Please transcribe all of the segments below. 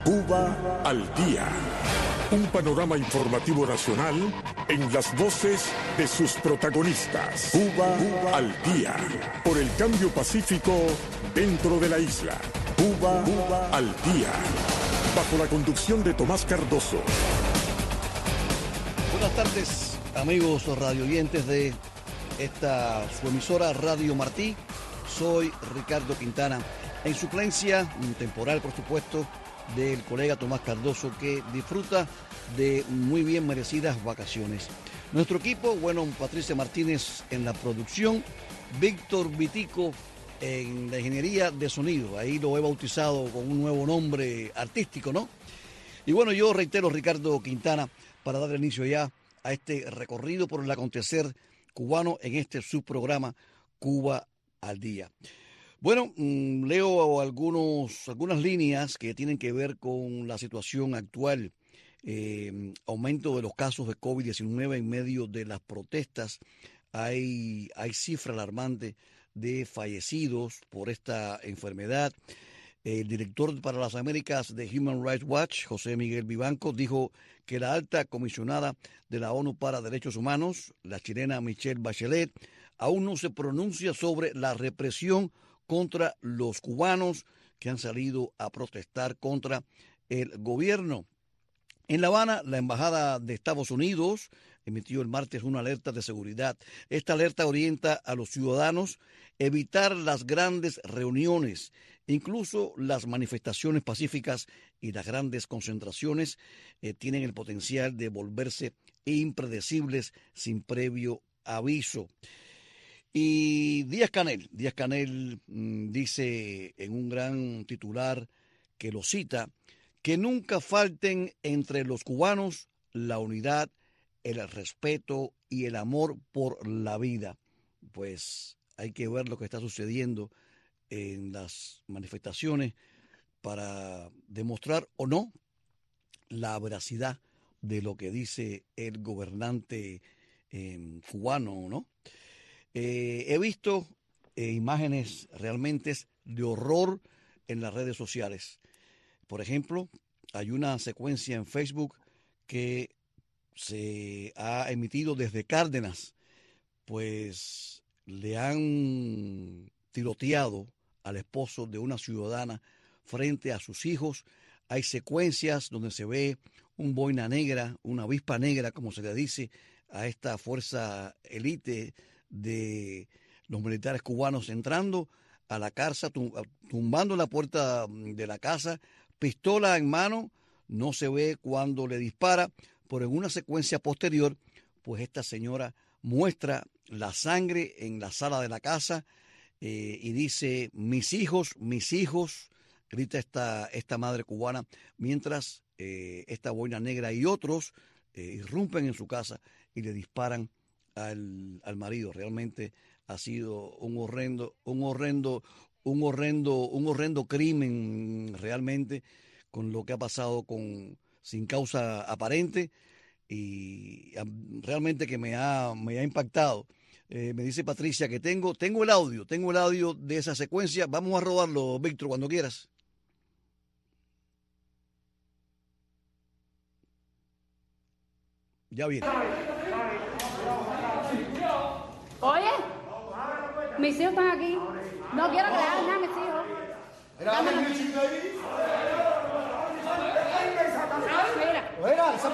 Cuba al día. Un panorama informativo nacional en las voces de sus protagonistas. Cuba al día. Por el cambio pacífico dentro de la isla. Cuba al día. Bajo la conducción de Tomás Cardoso. Buenas tardes, amigos radioyentes de esta su emisora Radio Martí. Soy Ricardo Quintana, en suplencia temporal, por supuesto, del colega Tomás Cardoso, que disfruta de muy bien merecidas vacaciones. Nuestro equipo, bueno, Patricia Martínez en la producción, Víctor Vitico en la ingeniería de sonido. Ahí lo he bautizado con un nuevo nombre artístico, ¿no? Y bueno, yo reitero, Ricardo Quintana, para dar inicio ya a este recorrido por el acontecer cubano en este subprograma Cuba al Día. Bueno, leo algunas líneas que tienen que ver con la situación actual, aumento de los casos de COVID-19 en medio de las protestas. Hay cifra alarmante de fallecidos por esta enfermedad. El director para las Américas de Human Rights Watch, José Miguel Vivanco, dijo que la alta comisionada de la ONU para Derechos Humanos, la chilena Michelle Bachelet, aún no se pronuncia sobre la represión contra los cubanos que han salido a protestar contra el gobierno. En La Habana, la Embajada de Estados Unidos emitió el martes una alerta de seguridad. Esta alerta orienta a los ciudadanos a evitar las grandes reuniones, incluso las manifestaciones pacíficas y las grandes concentraciones tienen el potencial de volverse impredecibles sin previo aviso. Y Díaz-Canel dice en un gran titular que lo cita, que nunca falten entre los cubanos la unidad, el respeto y el amor por la vida. Pues hay que ver lo que está sucediendo en las manifestaciones para demostrar o no la veracidad de lo que dice el gobernante cubano, ¿no? He visto imágenes realmente de horror en las redes sociales. Por ejemplo, hay una secuencia en Facebook que se ha emitido desde Cárdenas, pues le han tiroteado al esposo de una ciudadana frente a sus hijos. Hay secuencias donde se ve un boina negra, una avispa negra, como se le dice a esta fuerza élite de los militares cubanos, entrando a la casa, tumbando la puerta de la casa, pistola en mano. No se ve cuando le dispara, pero en una secuencia posterior, pues esta señora muestra la sangre en la sala de la casa y dice, mis hijos, grita esta madre cubana, mientras esta boina negra y otros irrumpen en su casa y le disparan al marido. Realmente ha sido un horrendo crimen, realmente, con lo que ha pasado sin causa aparente, y realmente que me ha impactado. Me dice Patricia que tengo el audio de esa secuencia. Vamos a rodarlo, Víctor, cuando quieras. Ya viene. Oye, mis hijos están aquí. No quiero que le hagan nada a mis hijos. Mira, esa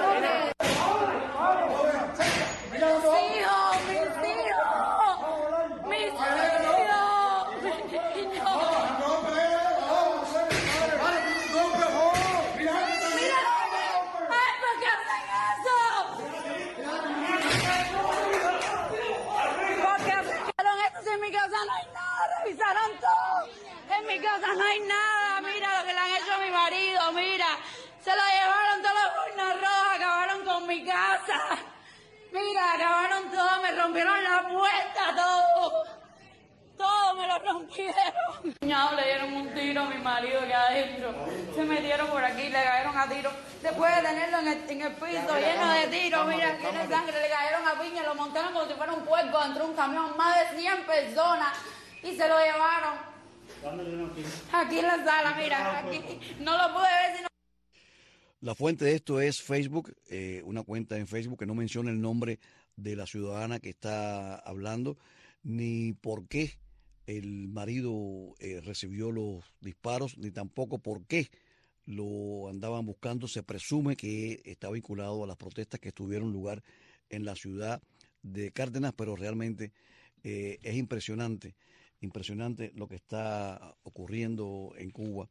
no hay nada, mira lo que le han hecho a mi marido, mira, se lo llevaron todos los boinas rojas, acabaron con mi casa, mira, acabaron todo, me rompieron la puerta, todo me lo rompieron. Le dieron un tiro a mi marido que adentro, se metieron por aquí, le cayeron a tiro, después de tenerlo en el piso lleno de tiros, mira, tiene sangre, le cayeron a piña, lo montaron como si fuera un puerco dentro de un camión, más de 100 personas, y se lo llevaron. Aquí en la sala, mira, aquí. No lo pude ver sino. La fuente de esto es Facebook, una cuenta en Facebook que no menciona el nombre de la ciudadana que está hablando, ni por qué el marido recibió los disparos, ni tampoco por qué lo andaban buscando. Se presume que está vinculado a las protestas que tuvieron lugar en la ciudad de Cárdenas, pero realmente es impresionante lo que está ocurriendo en Cuba.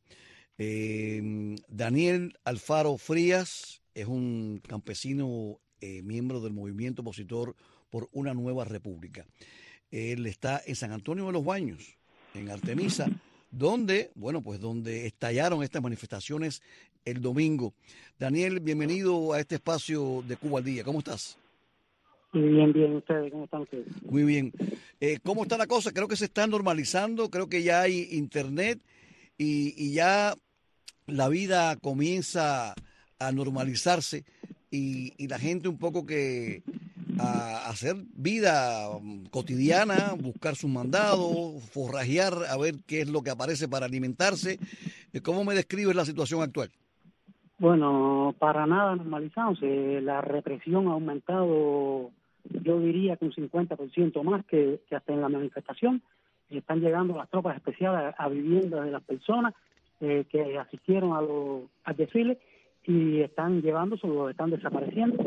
Daniel Alfaro Frías es un campesino miembro del movimiento opositor por una nueva república. Él está en San Antonio de los Baños, en Artemisa, donde estallaron estas manifestaciones el domingo. Daniel, bienvenido a este espacio de Cuba al Día. ¿Cómo estás? Bien, ¿ustedes cómo están ustedes? Muy bien. ¿Cómo está la cosa? Creo que se está normalizando, creo que ya hay internet y ya la vida comienza a normalizarse y la gente un poco que a hacer vida cotidiana, buscar sus mandados, forrajear, a ver qué es lo que aparece para alimentarse. ¿Cómo me describes la situación actual? Bueno, para nada normalizamos. La represión ha aumentado, yo diría que un 50% más que hasta en la manifestación. Están llegando las tropas especiales a viviendas de las personas que asistieron al desfile y están llevándoselos, están desapareciendo.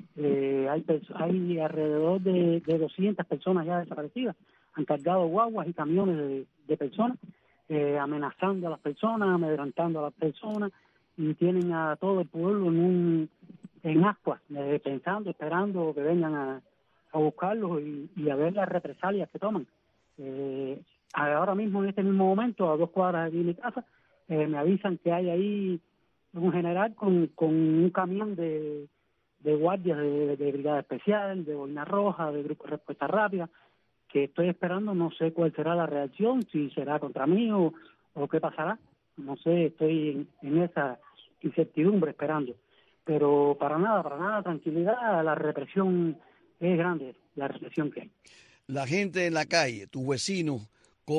Hay alrededor de 200 personas ya desaparecidas. Han cargado guaguas y camiones de personas, amenazando a las personas, amedrentando a las personas, y tienen a todo el pueblo en ascuas, pensando, esperando que vengan a buscarlos y a ver las represalias que toman. Ahora mismo, en este mismo momento, a 2 cuadras de mi casa, me avisan que hay ahí un general con un camión de guardias de Brigada Especial, de Boina Roja, de Grupo de Respuesta Rápida, que estoy esperando. No sé cuál será la reacción, si será contra mí o qué pasará. No sé, estoy en esa incertidumbre esperando. Pero para nada, tranquilidad. La represión es grande, la represión que hay. La gente en la calle, tus vecinos,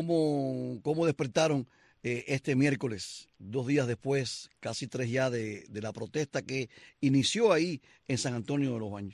¿cómo despertaron este miércoles, 2 días después, casi 3 ya de la protesta que inició ahí en San Antonio de los Baños?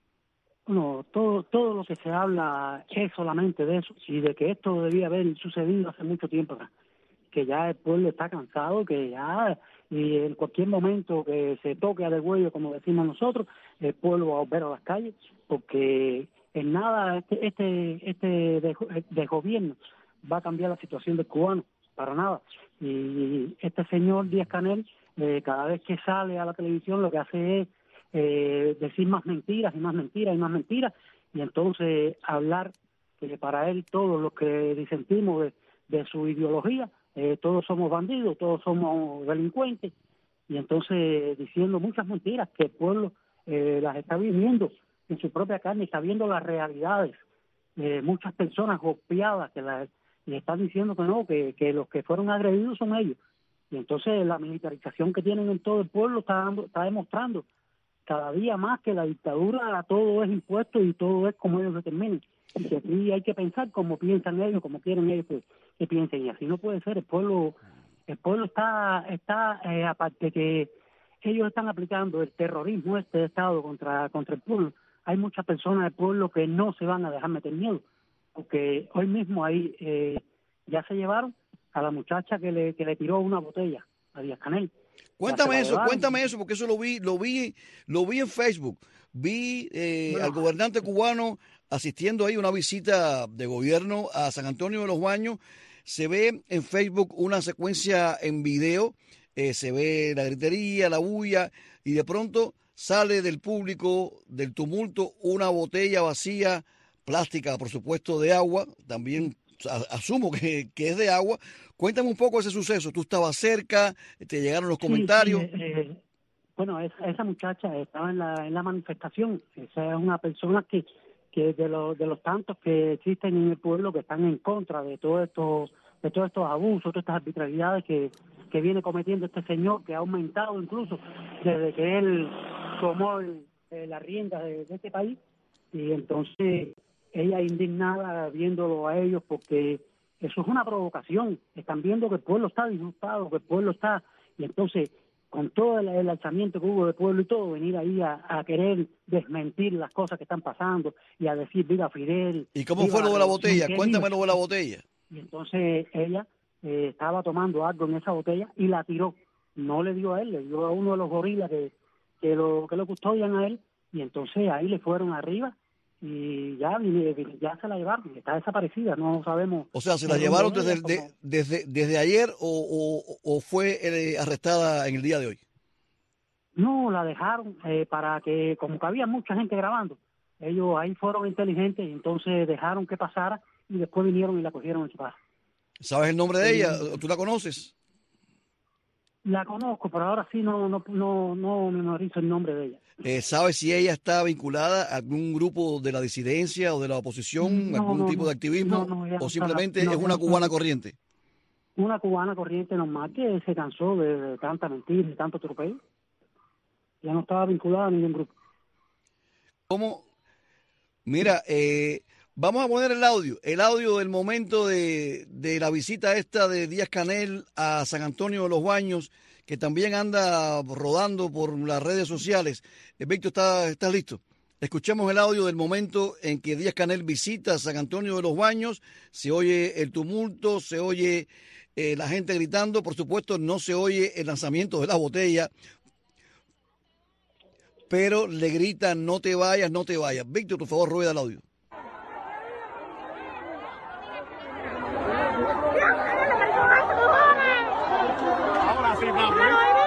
Bueno, todo lo que se habla es solamente de eso, y de que esto debía haber sucedido hace mucho tiempo acá, que ya el pueblo está cansado, que ya y en cualquier momento que se toque a degüello, como decimos nosotros, el pueblo va a volver a las calles, porque en nada este desgobierno va a cambiar la situación del cubano, para nada. Y este señor Díaz-Canel, cada vez que sale a la televisión, lo que hace es decir más mentiras y más mentiras y más mentiras, y entonces hablar que para él todos los que disentimos de su ideología, todos somos bandidos, todos somos delincuentes, y entonces diciendo muchas mentiras que el pueblo las está viviendo en su propia carne, está viendo las realidades. Muchas personas golpeadas que le están diciendo que no, que los que fueron agredidos son ellos. Y entonces la militarización que tienen en todo el pueblo está demostrando cada día más que la dictadura todo es impuesto y todo es como ellos determinen. Y que aquí hay que pensar como piensan ellos, como quieren ellos que piensen. Y así no puede ser. El pueblo está aparte que ellos están aplicando el terrorismo de Estado contra el pueblo. Hay muchas personas del pueblo que no se van a dejar meter miedo, porque hoy mismo ahí ya se llevaron a la muchacha que le tiró una botella a Díaz-Canel. Cuéntame eso, porque eso lo vi en Facebook. Vi al gobernante cubano asistiendo ahí a una visita de gobierno a San Antonio de los Baños. Se ve en Facebook una secuencia en video, se ve la gritería, la bulla, y de pronto sale del público, del tumulto, una botella vacía, plástica, por supuesto, de agua, también asumo que es de agua. Cuéntame un poco ese suceso. ¿Tú estabas cerca? ¿Te llegaron los comentarios? Sí, bueno, esa muchacha estaba en la manifestación. Esa es una persona que de los tantos que existen en el pueblo que están en contra de todos estos abusos, todas estas arbitrariedades que viene cometiendo este señor, que ha aumentado incluso desde que él tomó la rienda de este país. Y entonces ella indignada viéndolo a ellos porque eso es una provocación. Están viendo que el pueblo está disgustado, que el pueblo está... Y entonces, con todo el alzamiento que hubo del pueblo y todo, venir ahí a querer desmentir las cosas que están pasando y a decir, viva Fidel. ¿Y cómo fue lo de la botella? Cuéntame lo de la botella. Y entonces ella estaba tomando algo en esa botella y la tiró. No le dio a él, le dio a uno de los gorilas que lo custodian a él, y entonces ahí le fueron arriba y ya se la llevaron, está desaparecida, no sabemos. O sea, ¿se la llevaron desde ayer o fue arrestada en el día de hoy? No, la dejaron para que, como que había mucha gente grabando, ellos ahí fueron inteligentes y entonces dejaron que pasara y después vinieron y la cogieron en su casa. ¿Sabes el nombre de ella? ¿Tú la conoces? La conozco, pero ahora sí no memorizo el nombre de ella. ¿Sabes si ella está vinculada a algún grupo de la disidencia o de la oposición, algún tipo de activismo, o simplemente es una cubana corriente? Una cubana corriente normal que se cansó de tanta mentira y tanto tropel. Ya no estaba vinculada a ningún grupo. ¿Cómo? Mira, vamos a poner el audio del momento de la visita esta de Díaz-Canel a San Antonio de los Baños, que también anda rodando por las redes sociales. Víctor, ¿estás listo? Escuchemos el audio del momento en que Díaz-Canel visita San Antonio de los Baños. Se oye el tumulto, se oye la gente gritando. Por supuesto, no se oye el lanzamiento de la botella, pero le gritan, no te vayas, no te vayas. Víctor, por favor, rueda el audio. Ahora sí, vamos.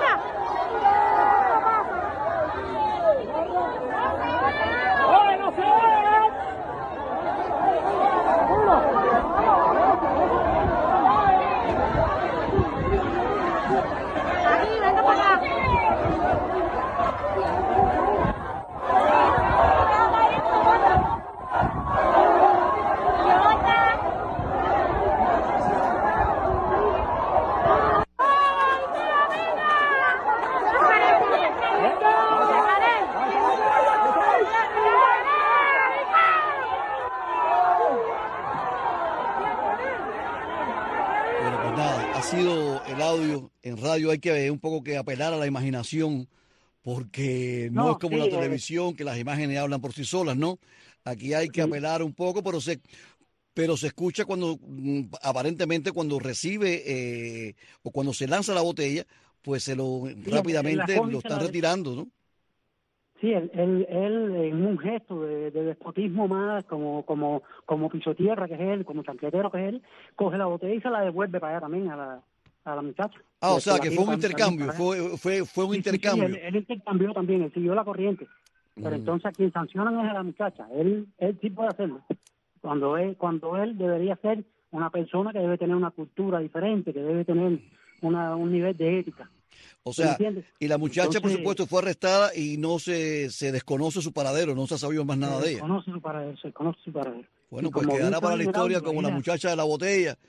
Ha sido el audio. En radio hay que un poco que apelar a la imaginación, porque no es como la televisión, que las imágenes hablan por sí solas, ¿no? Aquí hay que apelar un poco, pero se escucha cuando, aparentemente, cuando recibe o cuando se lanza la botella, pues rápidamente lo están retirando, ¿no? Sí, él en un gesto de despotismo más, como pisotierra que es él, como chancletero que es él, coge la botella y se la devuelve para allá también a la muchacha. Ah, o sea, que fue un intercambio, fue un intercambio. Sí, él intercambió también, él siguió la corriente, pero entonces a quien sancionan es a la muchacha, él sí puede hacerlo, cuando él debería ser una persona que debe tener una cultura diferente, que debe tener un nivel de ética. O sea, y la muchacha, entonces, por supuesto, fue arrestada y no se desconoce su paradero, no se ha sabido más nada de ella. Se conoce su paradero. Bueno, pues quedará para la historia como la muchacha de la botella.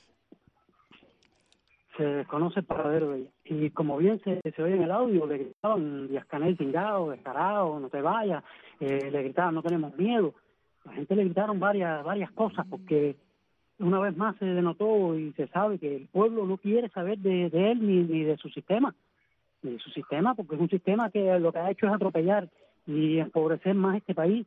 Se desconoce el paradero de ella. Y como bien se oye en el audio, le gritaban Díaz-Canel cingado, descarado, no te vayas, le gritaban no tenemos miedo. La gente le gritaron varias cosas porque una vez más se denotó y se sabe que el pueblo no quiere saber de él ni de su sistema. De su sistema, porque es un sistema que lo que ha hecho es atropellar y empobrecer más este país.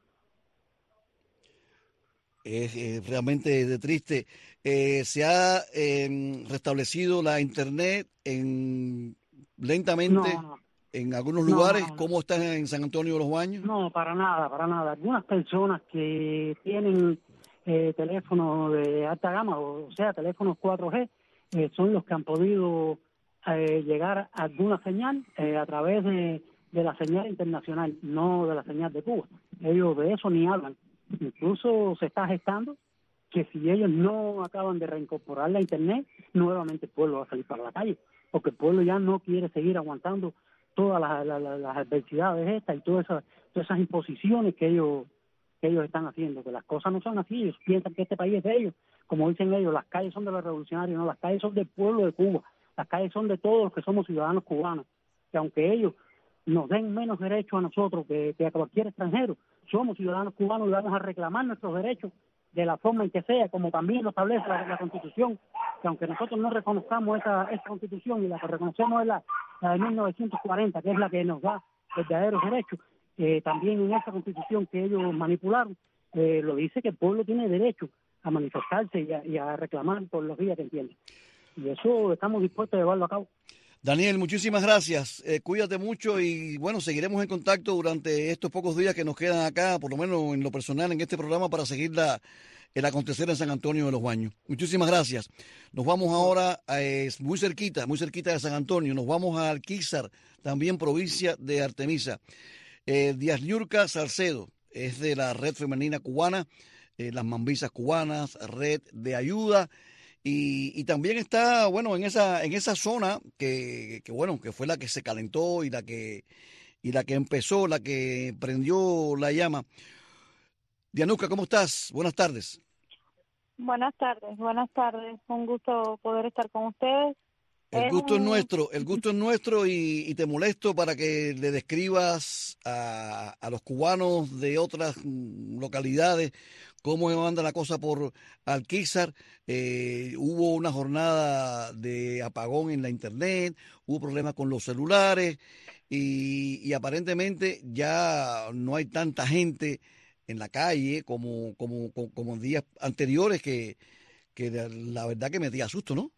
Es realmente de triste. Se ha restablecido la internet lentamente en algunos lugares. ¿Cómo está en San Antonio de los Baños? No, para nada. Algunas personas que tienen teléfonos de alta gama, o sea, teléfonos 4G, son los que han podido llegar a alguna señal a través de la señal internacional, no de la señal de Cuba. Ellos de eso ni hablan. Incluso se está gestando que si ellos no acaban de reincorporar la internet, nuevamente el pueblo va a salir para la calle, porque el pueblo ya no quiere seguir aguantando todas las adversidades estas y todas esas imposiciones que ellos están haciendo, que las cosas no son así. Ellos piensan que este país es de ellos, como dicen ellos, las calles son de los revolucionarios, no, las calles son del pueblo de Cuba. Las calles son de todos los que somos ciudadanos cubanos, que aunque ellos nos den menos derechos a nosotros que a cualquier extranjero, somos ciudadanos cubanos y vamos a reclamar nuestros derechos de la forma en que sea, como también lo establece la Constitución, que aunque nosotros no reconozcamos esa Constitución y la que reconocemos es la de 1940, que es la que nos da verdaderos derechos, también en esa Constitución que ellos manipularon, lo dice que el pueblo tiene derecho a manifestarse y a reclamar por los días que entiende. Y eso estamos dispuestos a llevarlo a cabo. Daniel, muchísimas gracias. Cuídate mucho y bueno, seguiremos en contacto durante estos pocos días que nos quedan acá, por lo menos en lo personal, en este programa para seguir el acontecer en San Antonio de los Baños. Muchísimas gracias. Nos vamos ahora muy cerquita de San Antonio, nos vamos a Alquizar, también provincia de Artemisa. Díaz Niurka Salcedo es de la Red Femenina Cubana, las Mambisas Cubanas, Red de Ayuda. Y también está, bueno, en esa zona que fue la que se calentó y la que empezó, la que prendió la llama. Dianuska, ¿cómo estás? Buenas tardes. Buenas tardes. Un gusto poder estar con ustedes. El gusto es nuestro y te molesto para que le describas a los cubanos de otras localidades cómo anda la cosa por Alquizar. Hubo una jornada de apagón en la internet, hubo problemas con los celulares y aparentemente ya no hay tanta gente en la calle como en días anteriores que la verdad que me dio susto, ¿no?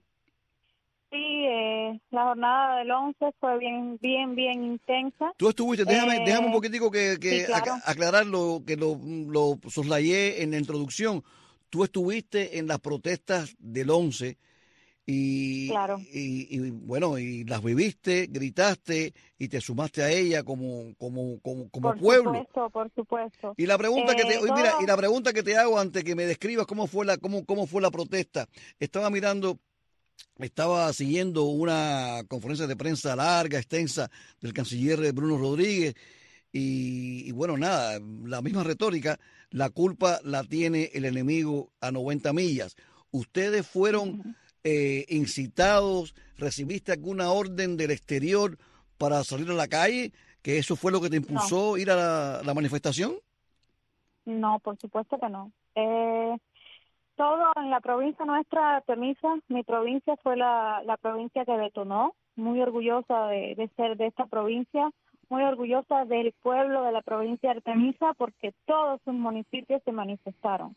Sí, la jornada del 11 fue bien intensa. Tú estuviste, déjame un poquitico que sí, claro. aclarar lo que lo soslayé en la introducción. Tú estuviste en las protestas del 11 claro. y bueno, y las viviste, gritaste y te sumaste a ella como pueblo. Por supuesto. Y la pregunta la pregunta que te hago antes que me describas cómo fue la protesta. Estaba siguiendo una conferencia de prensa larga, extensa, del canciller Bruno Rodríguez y bueno, nada, la misma retórica, la culpa la tiene el enemigo a 90 millas. ¿Ustedes fueron incitados, recibiste alguna orden del exterior para salir a la calle? ¿Que eso fue lo que te impulsó a ir a la manifestación? No, por supuesto que no. Todo en la provincia nuestra, Artemisa, mi provincia fue la provincia que detonó, muy orgullosa de ser de esta provincia, muy orgullosa del pueblo de la provincia de Artemisa porque todos sus municipios se manifestaron.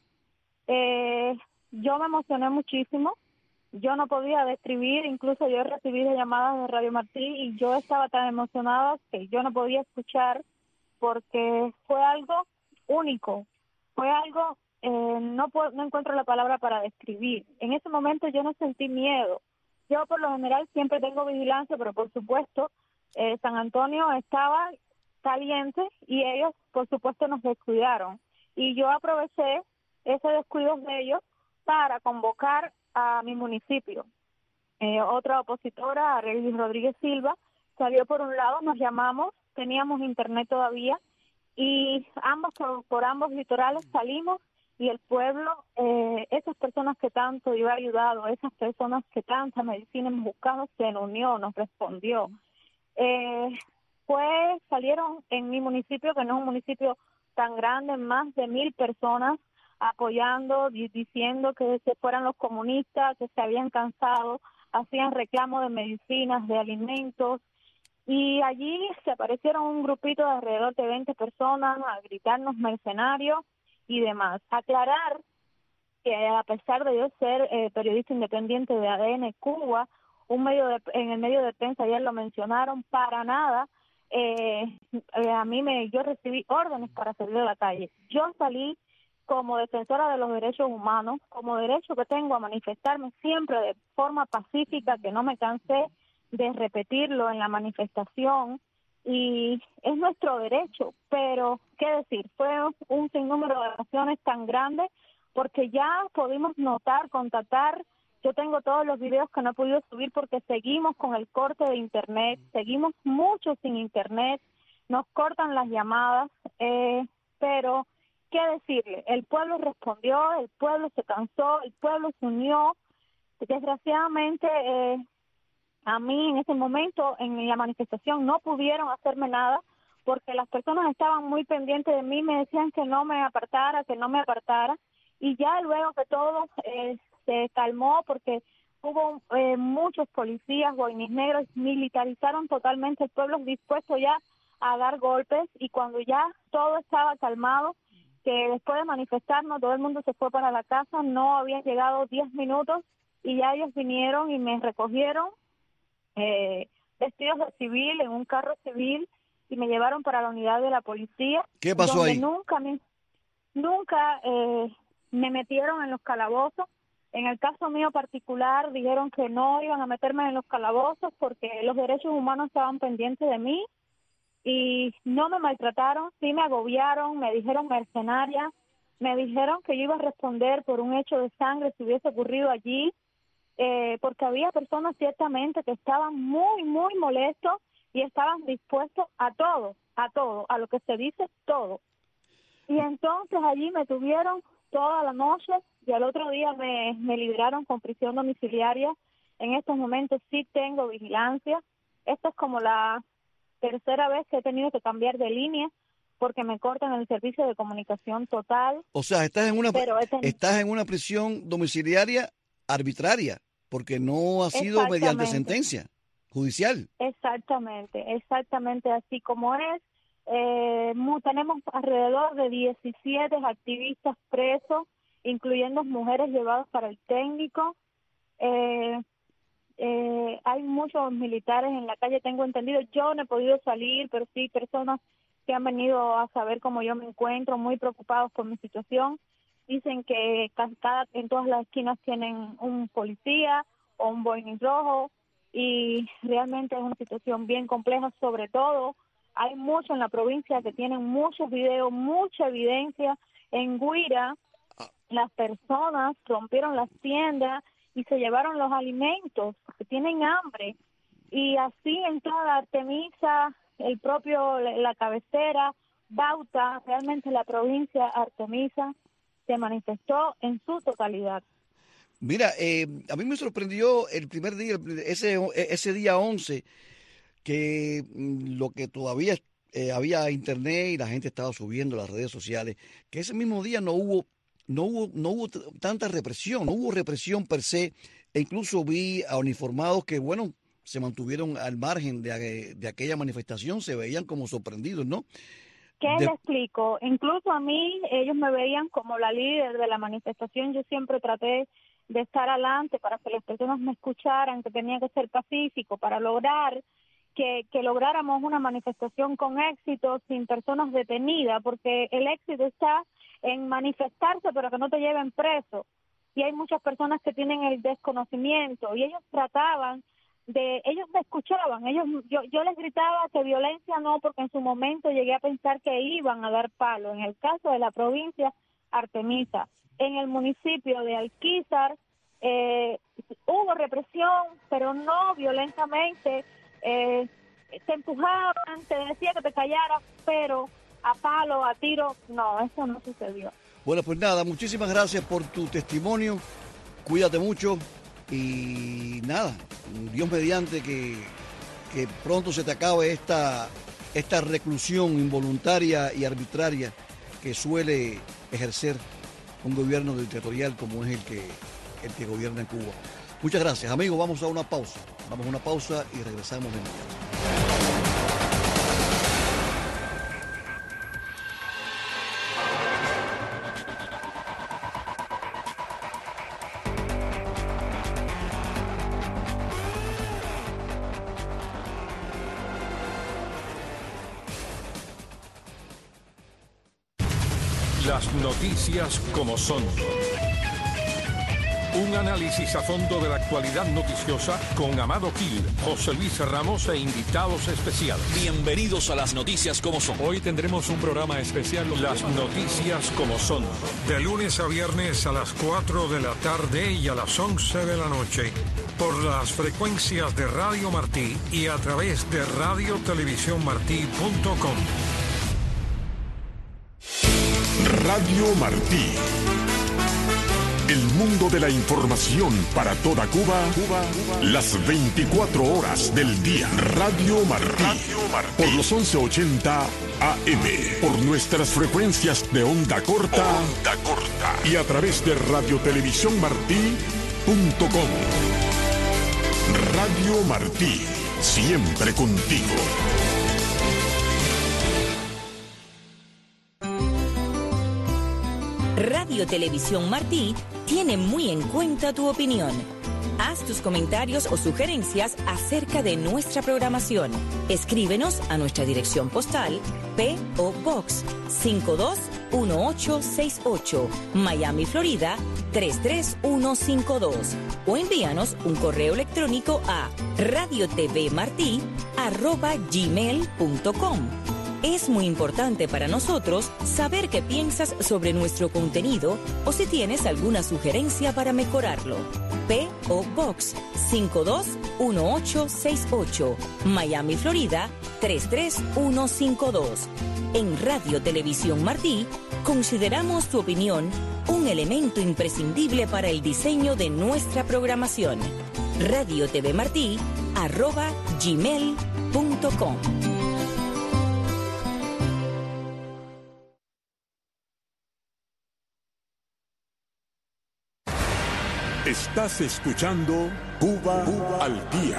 Yo me emocioné muchísimo, yo no podía describir, incluso yo recibí llamadas de Radio Martí y yo estaba tan emocionada que yo no podía escuchar porque fue algo único, fue algo... no encuentro la palabra para describir. En ese momento yo no sentí miedo. Yo por lo general siempre tengo vigilancia, pero por supuesto San Antonio estaba caliente y ellos por supuesto nos descuidaron. Y yo aproveché ese descuido de ellos para convocar a mi municipio. Otra opositora, Arely Rodríguez Silva, salió por un lado, nos llamamos, teníamos internet todavía y por ambos litorales salimos. Y el pueblo, esas personas que tanto yo he ayudado, esas personas que tanta medicina hemos buscado, se unió, nos respondió. Salieron en mi municipio, que no es un municipio tan grande, más de 1,000 personas apoyando, diciendo que se fueran los comunistas, que se habían cansado, hacían reclamo de medicinas, de alimentos. Y allí se aparecieron un grupito de alrededor de 20 personas a gritarnos mercenarios y demás. Aclarar que a pesar de yo ser periodista independiente de ADN Cuba, en el medio de prensa ayer lo mencionaron, para nada, yo recibí órdenes para salir a la calle. Yo salí como defensora de los derechos humanos, como derecho que tengo a manifestarme siempre de forma pacífica, que no me cansé de repetirlo en la manifestación, y es nuestro derecho, pero qué decir, fue un sinnúmero de acciones tan grandes porque ya pudimos constatar, yo tengo todos los videos que no he podido subir porque seguimos con el corte de internet, seguimos mucho sin internet, nos cortan las llamadas, pero qué decirle, el pueblo respondió, el pueblo se cansó, el pueblo se unió, desgraciadamente a mí en ese momento en la manifestación no pudieron hacerme nada porque las personas estaban muy pendientes de mí, me decían que no me apartara, y ya luego que todo se calmó, porque hubo muchos policías, boinis negros, militarizaron totalmente el pueblo, dispuesto ya a dar golpes, y cuando ya todo estaba calmado, que después de manifestarnos todo el mundo se fue para la casa, no habían llegado 10 minutos y ya ellos vinieron y me recogieron vestidos de civil, en un carro civil, y me llevaron para la unidad de la policía. ¿Qué pasó donde ahí? Nunca me metieron en los calabozos. En el caso mío particular dijeron que no iban a meterme en los calabozos porque los derechos humanos estaban pendientes de mí, y no me maltrataron, sí me agobiaron, me dijeron mercenaria, me dijeron que yo iba a responder por un hecho de sangre si hubiese ocurrido allí, porque había personas ciertamente que estaban muy, muy molestos y estaban dispuestos a todo, a lo que se dice todo. Y entonces allí me tuvieron toda la noche y al otro día me liberaron con prisión domiciliaria. En estos momentos sí tengo vigilancia. Esta es como la tercera vez que he tenido que cambiar de línea porque me cortan el servicio de comunicación total. O sea, estás en una prisión domiciliaria arbitraria, porque no ha sido mediante sentencia judicial. Exactamente así como es. Tenemos alrededor de 17 activistas presos, incluyendo mujeres llevadas para el técnico. Hay muchos militares en la calle, tengo entendido. Yo no he podido salir, pero sí personas que han venido a saber cómo yo me encuentro, muy preocupados por mi situación. Dicen que en todas las esquinas tienen un policía o un boinis rojo, y realmente es una situación bien compleja. Sobre todo, hay mucho en la provincia que tienen muchos videos, mucha evidencia. En Guira, las personas rompieron las tiendas y se llevaron los alimentos porque tienen hambre. Y así en toda la Artemisa, la cabecera, Bauta, realmente la provincia Artemisa se manifestó en su totalidad. Mira, a mí me sorprendió el primer día, ese día 11, que lo que todavía había internet y la gente estaba subiendo las redes sociales, que ese mismo día no hubo tanta represión, no hubo represión per se, e incluso vi a uniformados que, bueno, se mantuvieron al margen de aquella manifestación, se veían como sorprendidos, ¿no? ¿Qué le explico? Incluso a mí, ellos me veían como la líder de la manifestación. Yo siempre traté de estar adelante para que las personas me escucharan, que tenía que ser pacífico, para lograr que lográramos una manifestación con éxito, sin personas detenidas, porque el éxito está en manifestarse, pero que no te lleven preso. Y hay muchas personas que tienen el desconocimiento, y ellos ellos me escuchaban, yo les gritaba que violencia no, porque en su momento llegué a pensar que iban a dar palo. En el caso de la provincia Artemisa, en el municipio de Alquizar, hubo represión, pero no violentamente. Te empujaban, te decía que te callaras, pero a palo, a tiro, no, eso no sucedió. Bueno, pues nada, muchísimas gracias por tu testimonio, cuídate mucho y nada, Dios mediante que pronto se te acabe esta reclusión involuntaria y arbitraria que suele ejercer un gobierno dictatorial como es el que gobierna en Cuba. Muchas gracias, amigos. Vamos a una pausa y regresamos de nuevo. Las noticias como son. Un análisis a fondo de la actualidad noticiosa con Amado Gil, José Luis Ramos e invitados especiales. Bienvenidos a las noticias como son. Hoy tendremos un programa especial. Las noticias como son. De lunes a viernes a las 4 de la tarde y a las 11 de la noche. Por las frecuencias de Radio Martí y a través de radiotelevisiónmartí.com. Radio Martí. el mundo de la información para toda Cuba, las 24 horas del día. Radio Martí, por los 1180 AM, por nuestras frecuencias de onda corta, y a través de radiotelevisiónmartí.com. Radio Martí, siempre contigo. Radio Televisión Martí tiene muy en cuenta tu opinión. Haz tus comentarios o sugerencias acerca de nuestra programación. Escríbenos a nuestra dirección postal P.O. Box 521868, Miami, Florida 33152, o envíanos un correo electrónico a radiotvmarti@gmail.com. Es muy importante para nosotros saber qué piensas sobre nuestro contenido o si tienes alguna sugerencia para mejorarlo. P.O. Box 521868, Miami, Florida 33152. En Radio Televisión Martí, consideramos tu opinión un elemento imprescindible para el diseño de nuestra programación. radiotvmarti@gmail.com. Estás escuchando Cuba al Día.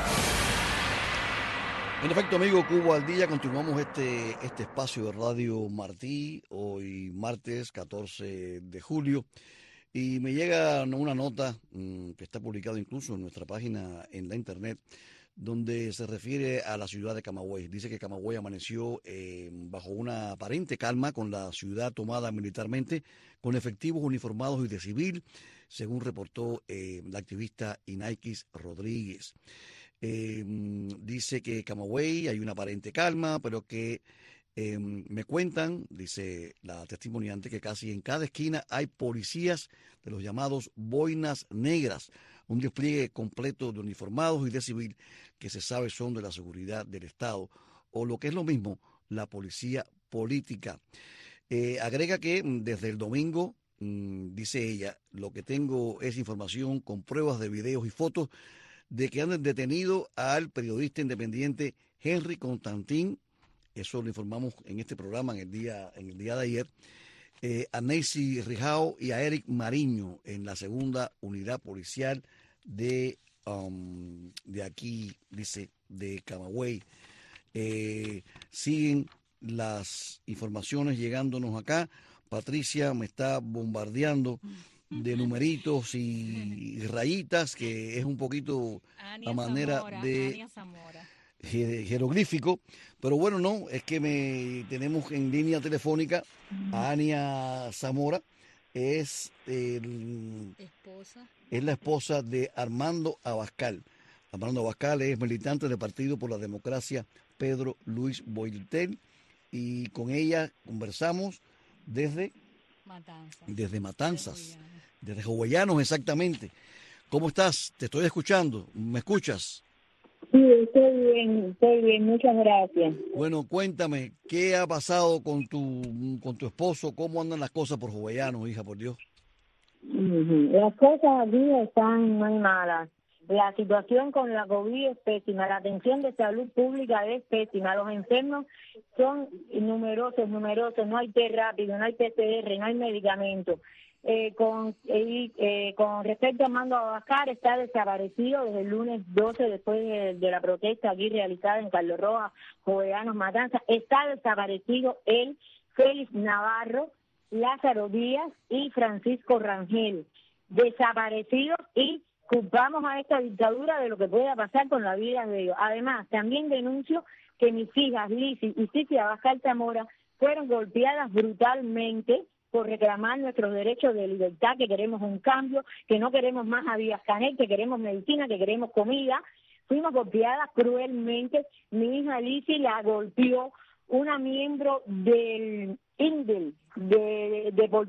En efecto, amigo, Cuba al Día, continuamos este espacio de Radio Martí, hoy martes 14 de julio, y me llega una nota que está publicada incluso en nuestra página en la internet, donde se refiere a la ciudad de Camagüey. Dice que Camagüey amaneció bajo una aparente calma, con la ciudad tomada militarmente, con efectivos uniformados y de civil, según reportó la activista Inaikis Rodríguez. Dice que Camagüey hay una aparente calma, pero que me cuentan, dice la testimoniante, que casi en cada esquina hay policías de los llamados boinas negras, un despliegue completo de uniformados y de civil que se sabe son de la seguridad del Estado, o lo que es lo mismo, la policía política. Agrega que desde el domingo, dice ella, lo que tengo es información con pruebas de videos y fotos de que han detenido al periodista independiente Henry Constantín. Eso lo informamos en este programa en el día de ayer. A Neisy Rijao y a Eric Mariño en la segunda unidad policial de aquí, dice, de Camagüey. Siguen las informaciones llegándonos acá. Patricia me está bombardeando de numeritos y rayitas, que es un poquito Ania la manera Zamora, de Ania Zamora. jeroglífico, pero bueno, no, es que tenemos en línea telefónica a Ania Zamora, es la esposa de Armando Abascal. Armando Abascal es militante del Partido por la Democracia Pedro Luis Boitel, y con ella conversamos desde Matanzas, desde Jovellanos exactamente. ¿Cómo estás? Te estoy escuchando. ¿Me escuchas? Sí, estoy bien, muchas gracias. Bueno, cuéntame, ¿qué ha pasado con tu esposo? ¿Cómo andan las cosas por Jovellanos, hija, por Dios? Las cosas aquí están muy malas. La situación con la COVID es pésima, la atención de salud pública es pésima, los enfermos son numerosos, no hay test rápido, no hay PCR, no hay medicamentos. Con respecto a Armando Abascal, está desaparecido desde el lunes 12, después de la protesta aquí realizada en Carlos Rojas, Jovellanos, Matanzas. Está desaparecido él, Félix Navarro, Lázaro Díaz y Francisco Rangel. Desaparecidos, y culpamos a esta dictadura de lo que pueda pasar con la vida de ellos. Además, también denuncio que mis hijas Lizy y Cici Abascal Zamora fueron golpeadas brutalmente por reclamar nuestros derechos de libertad, que queremos un cambio, que no queremos más a Díaz-Canel, que queremos medicina, que queremos comida. Fuimos golpeadas cruelmente. Mi hija Lizy la golpeó una miembro del INDEL, de deportista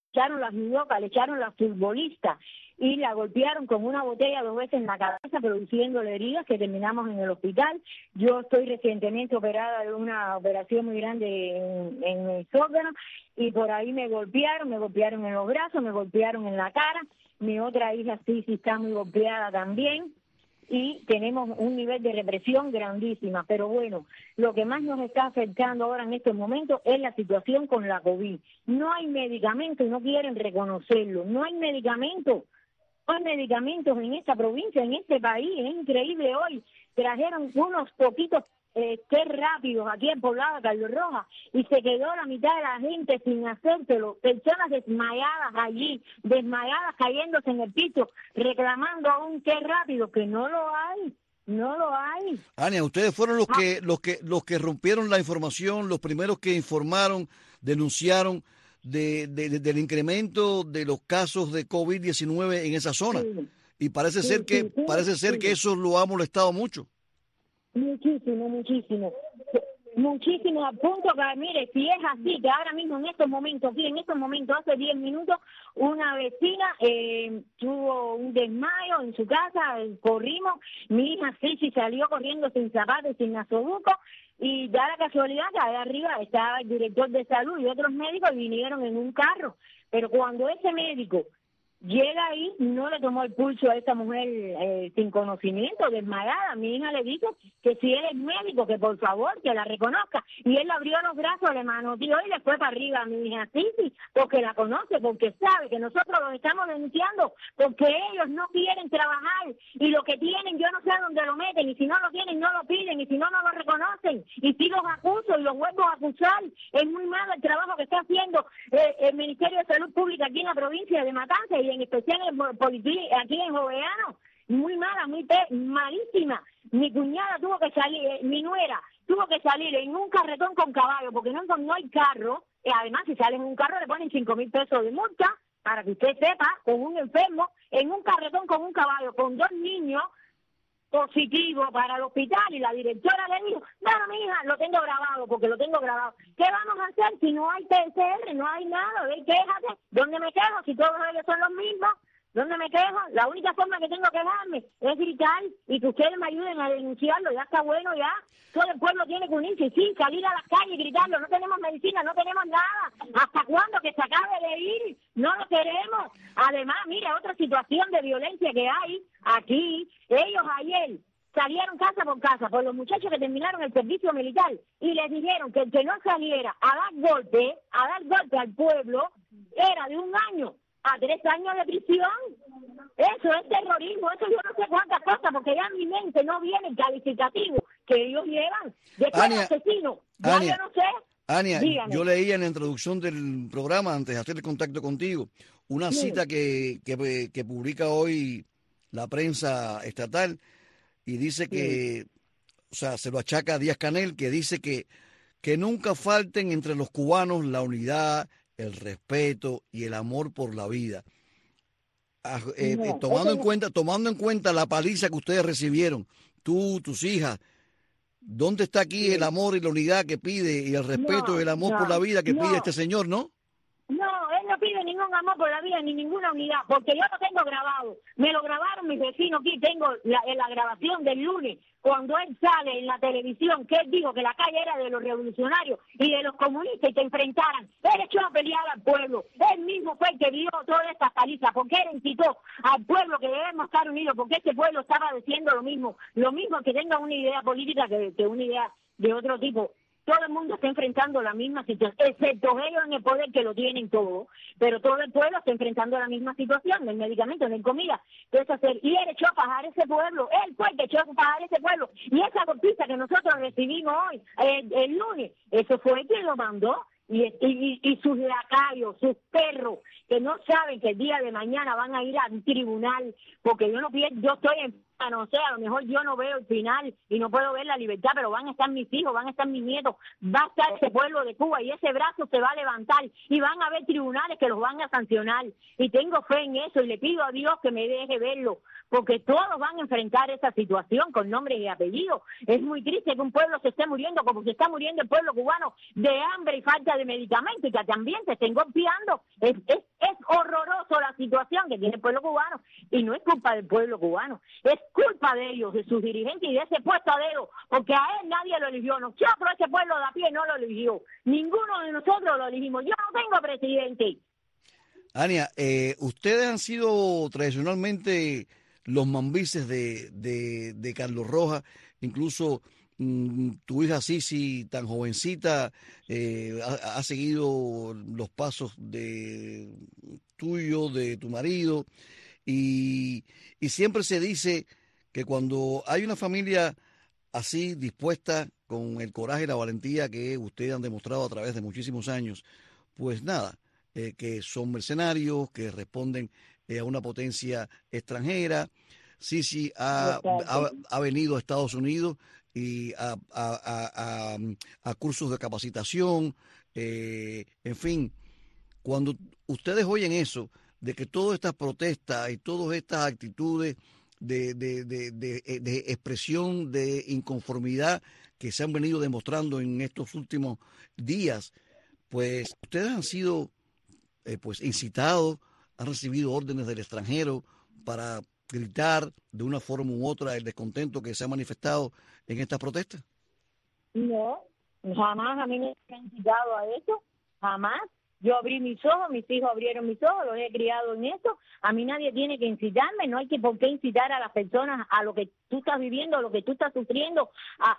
echaron la judoka, le echaron la futbolista y la golpearon con una botella 2 veces en la cabeza, produciéndole heridas que terminamos en el hospital. Yo estoy recientemente operada de una operación muy grande en el órgano, y por ahí me golpearon en los brazos, me golpearon en la cara. Mi otra hija sí está muy golpeada también, y tenemos un nivel de represión grandísima. Pero bueno, lo que más nos está afectando ahora en estos momentos es la situación con la COVID. No hay medicamentos y no quieren reconocerlo. No hay medicamentos. No hay medicamentos en esta provincia, en este país. Es increíble hoy. Trajeron unos poquitos test rápidos aquí en Poblado de Carlos Rojas y se quedó la mitad de la gente sin hacérselo. Personas desmayadas allí, desmayadas, cayéndose en el piso, reclamando un test rápido que no lo hay. No lo hay. Ania, ustedes fueron los que rompieron la información, los primeros que informaron, denunciaron del incremento de los casos de COVID-19 en esa zona. Sí. Y parece ser que eso lo ha molestado mucho. Muchísimo, al punto que, mire, si es así, que ahora mismo en estos momentos, hace 10 minutos, una vecina tuvo un desmayo en su casa, corrimos, mi hija sí salió corriendo sin zapatos, sin nasobuco, y da la casualidad que allá arriba estaba el director de salud y otros médicos y vinieron en un carro, pero cuando ese médico llega ahí, no le tomó el pulso a esta mujer sin conocimiento, desmayada. Mi hija le dijo que si él es médico, que por favor, que la reconozca. Y él le abrió los brazos, le manoteó y le fue para arriba a mi hija sí, porque la conoce, porque sabe que nosotros los estamos denunciando, porque ellos no quieren trabajar y lo que tienen yo no sé dónde lo meten, y si no lo tienen no lo piden, y si no lo reconocen, y si los acuso y los vuelvo a acusar. Es muy malo el trabajo que está haciendo el Ministerio de Salud Pública aquí en la provincia de Matanzas, y en especial aquí en Joveano. Muy mala, malísima. Mi cuñada tuvo que salir, mi nuera tuvo que salir en un carretón con caballo, porque no hay carro. Además, si sale en un carro le ponen 5,000 pesos de multa, para que usted sepa, con un enfermo, en un carretón con un caballo, con 2 niños positivos para el hospital, y la directora le dijo, bueno, mi hija, lo tengo grabado, porque lo tengo grabado. ¿Qué vamos a hacer si no hay PCR, no hay nada? Quéjate. ¿Dónde me quejo si todos ellos son los mismos? ¿Dónde me quejo? La única forma que tengo que quejarme es gritar y que ustedes me ayuden a denunciarlo. Ya está bueno, ya. Todo el pueblo tiene que unirse, sí, salir a las calles y gritarlo. No tenemos medicina, no tenemos nada. ¿Hasta cuándo? Que se acabe de ir. No lo queremos. Además, mira, otra situación de violencia que hay aquí. Ellos ayer salieron casa por casa por los muchachos que terminaron el servicio militar y les dijeron que el que no saliera a dar golpe al pueblo era de 1 año a 3 años de prisión. Eso es terrorismo, eso yo no sé cuántas cosas, porque ya en mi mente no viene el calificativo que ellos llevan. Después de asesino, ya yo no sé. Ania, dígame. Yo leía en la introducción del programa, antes de hacer el contacto contigo, una cita que publica hoy la prensa estatal, y dice que, o sea, se lo achaca a Díaz-Canel, que dice que nunca falten entre los cubanos la unidad, el respeto y el amor por la vida. Tomando en cuenta la paliza que ustedes recibieron, tú, tus hijas, ¿dónde está aquí el amor y la unidad que pide, y el respeto y el amor por la vida que pide este señor, no? No, él no pide ningún amor por la vida ni ninguna unidad, porque yo lo tengo grabado. Me lo grabaron mis vecinos aquí, tengo la grabación del lunes, cuando él sale en la televisión, que él dijo que la calle era de los revolucionarios y de los comunistas y que enfrentaran. Él echó a pelear al pueblo. Él mismo fue el que dio toda esta paliza, porque él incitó al pueblo que debemos estar unidos, porque este pueblo estaba diciendo lo mismo que tenga una idea política que una idea de otro tipo. Todo el mundo está enfrentando la misma situación, excepto ellos en el poder, que lo tienen todo, pero todo el pueblo está enfrentando la misma situación, no hay medicamentos, no hay comida. Y él echó a fajar ese pueblo, él fue el que echó a fajar ese pueblo, y esa golpiza que nosotros recibimos hoy, el lunes, eso fue quien lo mandó, y sus lacayos, sus perros, que no saben que el día de mañana van a ir al tribunal, porque yo estoy no sé, a lo mejor yo no veo el final y no puedo ver la libertad, pero van a estar mis hijos, van a estar mis nietos, va a estar ese pueblo de Cuba y ese brazo se va a levantar y van a haber tribunales que los van a sancionar. Y tengo fe en eso y le pido a Dios que me deje verlo, porque todos van a enfrentar esa situación con nombres y apellidos. Es muy triste que un pueblo se esté muriendo como se está muriendo el pueblo cubano de hambre y falta de medicamentos y que también se estén golpeando. Es horroroso la situación que tiene el pueblo cubano y no es culpa del pueblo cubano, es culpa de ellos, de sus dirigentes y de ese puesto a dedo, porque a él nadie lo eligió. Nosotros, ese pueblo de a pie, no lo eligió. Ninguno de nosotros lo elegimos. Yo no tengo presidente. Ania, ustedes han sido tradicionalmente los mambises de Carlos Rojas, incluso tu hija Sisi, tan jovencita, ha seguido los pasos de tuyo, de tu marido, y siempre se dice que cuando hay una familia así dispuesta, con el coraje y la valentía que ustedes han demostrado a través de muchísimos años, pues nada, que son mercenarios, que responden a una potencia extranjera. Sisi ha venido a Estados Unidos y a cursos de capacitación, en fin, cuando ustedes oyen eso, de que todas estas protestas y todas estas actitudes de expresión de inconformidad que se han venido demostrando en estos últimos días, pues ustedes han sido pues incitados, han recibido órdenes del extranjero para gritar de una forma u otra el descontento que se ha manifestado en estas protestas. No, jamás a mí me han incitado a eso, jamás. Yo abrí mis ojos, mis hijos abrieron mis ojos, los he criado en eso. A mí nadie tiene que incitarme, no hay que por qué incitar a las personas a lo que tú estás viviendo, a lo que tú estás sufriendo,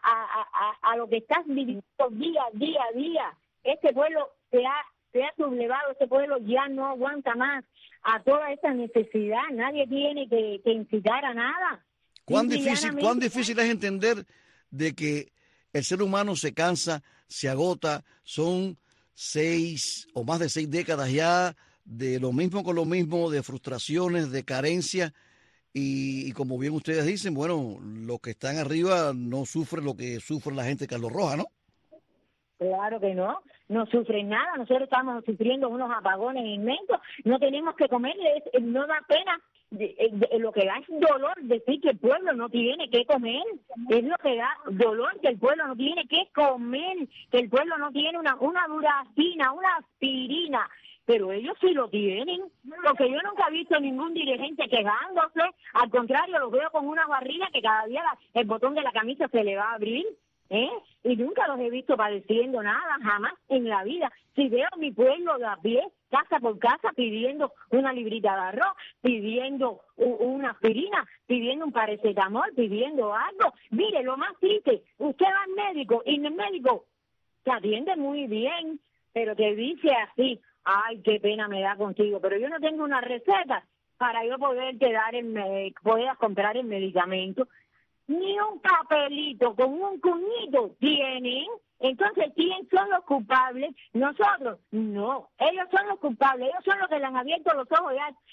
a lo que estás viviendo día a día. Este pueblo se ha sublevado, este pueblo ya no aguanta más a toda esa necesidad. Nadie tiene que incitar a nada. ¿Cuán difícil es entender de que el ser humano se cansa, se agota, son 6 o más de 6 décadas ya de lo mismo con lo mismo, de frustraciones, de carencias, y como bien ustedes dicen, bueno, los que están arriba no sufren lo que sufre la gente de Carlos Rojas, ¿no? Claro que no sufren nada. Nosotros estamos sufriendo unos apagones inmensos, no tenemos que comer, no da pena. Lo que da es dolor decir que el pueblo no tiene que comer, es lo que da dolor, que el pueblo no tiene que comer, que el pueblo no tiene una duracina, una aspirina, pero ellos sí lo tienen, porque yo nunca he visto ningún dirigente quejándose, al contrario, los veo con una barriga que cada día el botón de la camisa se le va a abrir. Y nunca los he visto padeciendo nada, jamás en la vida. Si veo a mi pueblo de a pie, casa por casa, pidiendo una librita de arroz, pidiendo una aspirina, pidiendo un paracetamol, pidiendo algo. Mire, lo más triste, usted va al médico y el médico te atiende muy bien, pero te dice así: ay, qué pena me da contigo, pero yo no tengo una receta para yo poderte dar puedas comprar el medicamento. Ni un papelito con un cuñito tienen. Entonces, ¿quién son los culpables? Nosotros. No, ellos son los culpables, ellos son los que le han abierto los ojos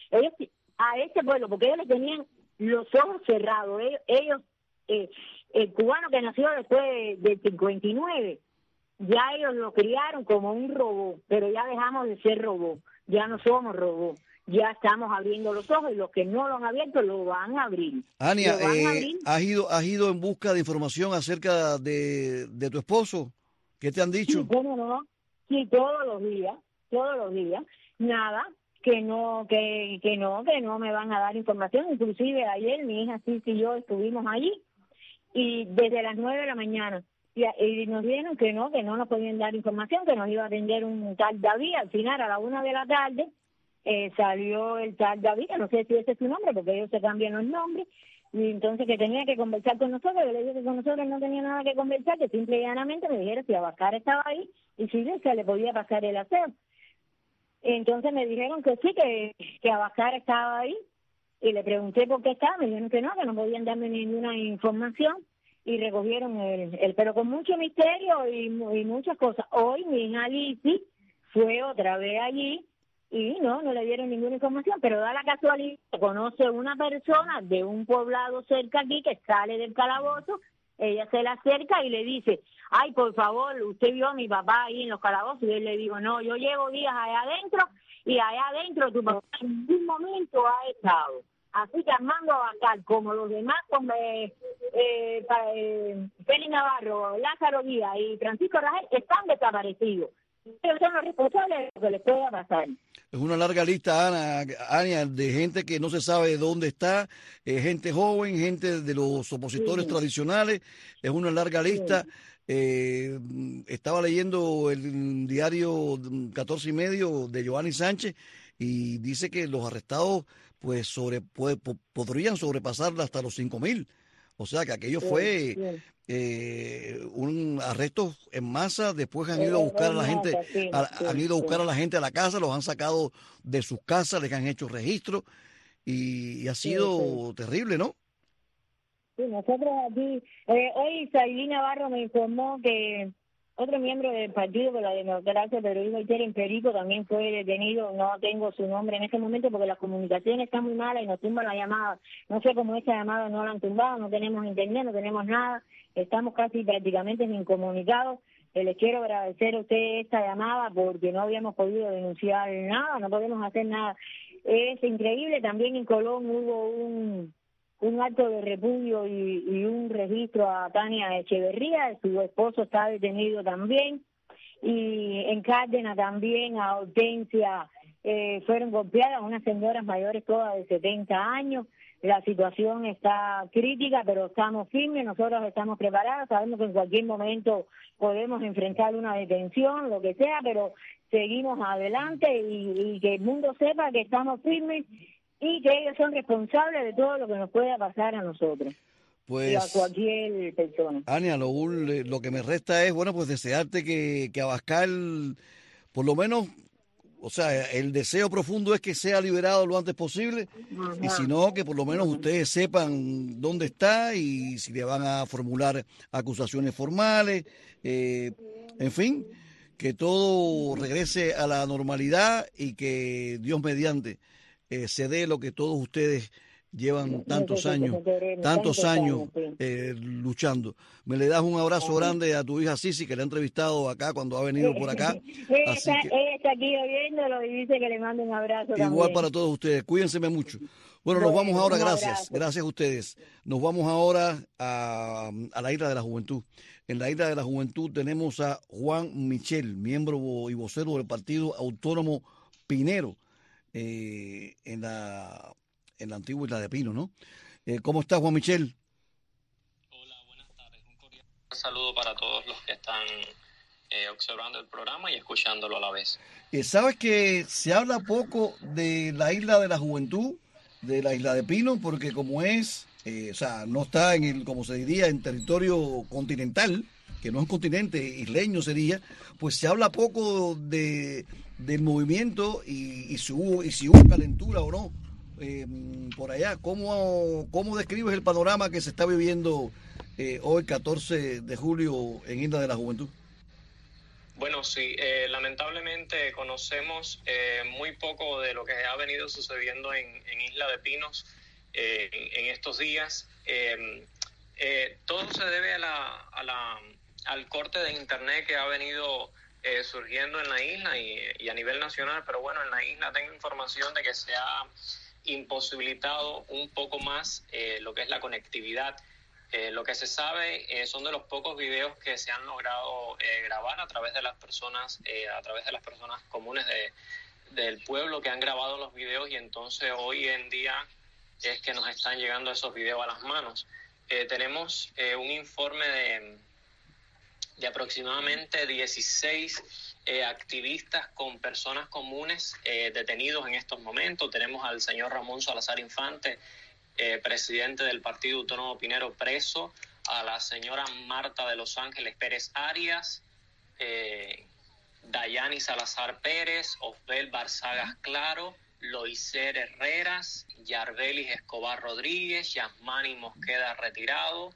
a ese pueblo, porque ellos le tenían los ojos cerrados. Ellos el cubano que nació después del 59, ya ellos lo criaron como un robot, pero ya dejamos de ser robot, ya no somos robots. Ya estamos abriendo los ojos y los que no lo han abierto lo van a abrir. Ania, ¿has ido en busca de información acerca de tu esposo? ¿Qué te han dicho? Sí, ¿cómo no? Sí, todos los días. Nada, que no me van a dar información. Inclusive ayer mi hija Cici y yo estuvimos allí y desde las 9 de la mañana. Y nos dijeron que no nos podían dar información, que nos iba a atender un tal David. Al final, a la 1 de la tarde, salió el tal David, no sé si ese es su nombre, porque ellos se cambian los nombres, y entonces que tenía que conversar con nosotros. Yo le dije que con nosotros no tenía nada que conversar, que simple y llanamente me dijera si Abascal estaba ahí y si se le podía pasar el aseo. Entonces me dijeron que sí, que Abascal estaba ahí, y le pregunté por qué estaba, me dijeron que no podían darme ninguna información, y recogieron pero con mucho misterio y muchas cosas. Hoy mi hija Lizzy fue otra vez allí, y no le dieron ninguna información, pero da la casualidad que conoce una persona de un poblado cerca aquí que sale del calabozo. Ella se le acerca y le dice, ay, por favor, usted vio a mi papá ahí en los calabozos, y él le dijo, no, yo llevo días allá adentro, y allá adentro tu papá en ningún momento ha estado. Así que Armando Abascal, como los demás, como Félix Navarro, Lázaro Díaz y Francisco Rangel, están desaparecidos. Ellos son los responsables de lo que les pueda pasar. Es una larga lista, Ania, de gente que no se sabe dónde está, gente joven, gente de los opositores tradicionales, es una larga lista. Estaba leyendo el diario 14 y medio de Giovanni Sánchez y dice que los arrestados pues podrían sobrepasar hasta los 5,000. O sea que aquello fue un arresto en masa. Después han ido a buscar a la gente, han ido a buscar a la gente a la casa, los han sacado de sus casas, les han hecho registro y ha sido terrible, ¿no? Sí, nosotros aquí, hoy Sailí Navarro me informó que otro miembro del Partido por la Democracia, Pedro Hijo en Perico, también fue detenido. No tengo su nombre en este momento porque las comunicaciones están muy malas y nos tumban la llamada. No sé cómo esa llamada no la han tumbado, no tenemos internet, no tenemos nada. Estamos casi prácticamente incomunicados. Les quiero agradecer a usted esta llamada porque no habíamos podido denunciar nada, no podemos hacer nada. Es increíble, también en Colón hubo un acto de repudio y un registro a Tania Echeverría, su esposo está detenido también, y en Cárdenas también a Hortensia fueron golpeadas unas señoras mayores todas de 70 años. La situación está crítica, pero estamos firmes, nosotros estamos preparados, sabemos que en cualquier momento podemos enfrentar una detención, lo que sea, pero seguimos adelante y que el mundo sepa que estamos firmes y que ellos son responsables de todo lo que nos pueda pasar a nosotros y a cualquier persona. Ania, lo que me resta es, bueno, pues desearte que Abascal, por lo menos, o sea, el deseo profundo es que sea liberado lo antes posible. Ajá. Y si no, que por lo menos ustedes sepan dónde está y si le van a formular acusaciones formales, en fin, que todo regrese a la normalidad y que Dios mediante se dé lo que todos ustedes llevan tantos años luchando. Me le das un abrazo grande a tu hija Sisi, que le ha entrevistado acá cuando ha venido por acá. Ella está aquí oyéndolo y dice que le mando un abrazo igual también. Para todos ustedes, cuídense mucho. Bueno, nos vamos ahora, gracias a ustedes. Nos vamos ahora a la Isla de la Juventud. En la Isla de la Juventud tenemos a Juan Michel, miembro y vocero del Partido Autónomo Pinero, en la antigua Isla de Pino, ¿no? ¿Cómo está, Juan Michel? Hola, buenas tardes. Un cordial saludo para todos los que están observando el programa y escuchándolo a la vez. ¿Sabes que se habla poco de la Isla de la Juventud, de la Isla de Pino? Porque como es, o sea, no está como se diría, en territorio continental, que no es un continente, isleño sería, pues se habla poco del movimiento y si hubo calentura o no. Por allá, ¿cómo describes el panorama que se está viviendo hoy, 14 de julio, en Isla de la Juventud? Bueno, sí, lamentablemente conocemos muy poco de lo que ha venido sucediendo en Isla de Pinos en estos días. Todo se debe al corte de internet que ha venido surgiendo en la isla y a nivel nacional, pero bueno, en la isla tengo información de que se ha imposibilitado un poco más lo que es la conectividad. Lo que se sabe son de los pocos videos que se han logrado grabar a través de las personas comunes del pueblo que han grabado los videos, y entonces hoy en día es que nos están llegando esos videos a las manos. Tenemos un informe de aproximadamente 16 activistas con personas comunes detenidos en estos momentos. Tenemos al señor Ramón Salazar Infante, presidente del Partido Autónomo Pinero, preso, a la señora Marta de Los Ángeles Pérez Arias, Dayani Salazar Pérez, Osbel Barzagas Claro, Loiser Herreras, Yarbelis Escobar Rodríguez, Yasmani Mosqueda retirado,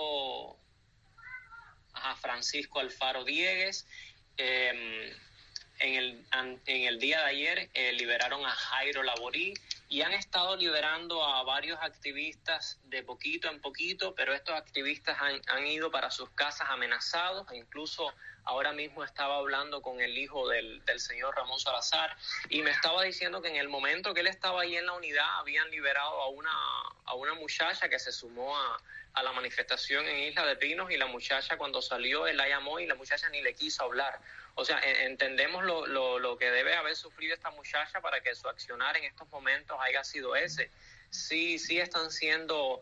Francisco Alfaro Diegues, en el día de ayer liberaron a Jairo Laborí y han estado liberando a varios activistas de poquito en poquito, pero estos activistas han ido para sus casas amenazados, e incluso ahora mismo estaba hablando con el hijo del señor Ramón Salazar y me estaba diciendo que en el momento que él estaba ahí en la unidad habían liberado a una muchacha que se sumó a la manifestación en Isla de Pinos, y la muchacha cuando salió él la llamó y la muchacha ni le quiso hablar. O sea, entendemos lo que debe haber sufrido esta muchacha para que su accionar en estos momentos haya sido ese. Sí están siendo,